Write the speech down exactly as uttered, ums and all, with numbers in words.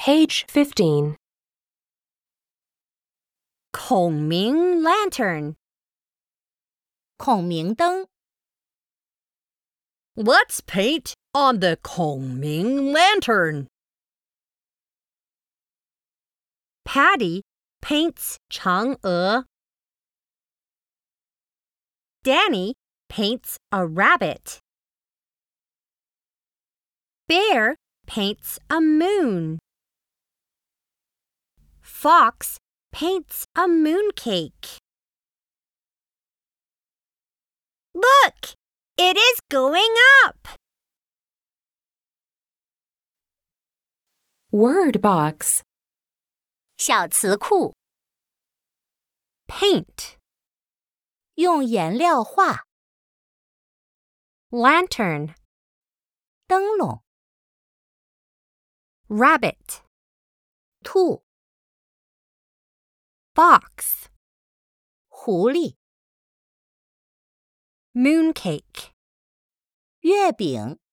Page fifteen. 孔明 lantern. 孔明灯 Let's paint on the 孔明 lantern. Patty paints 嫦娥. Danny paints a rabbit. Bear paints a moon. Fox paints a mooncake. Look! It is going up! Word box. 小词库 Paint. 用颜料画 Lantern. 灯笼 Rabbit. 兔 Fox. 狐狸 Mooncake. 月饼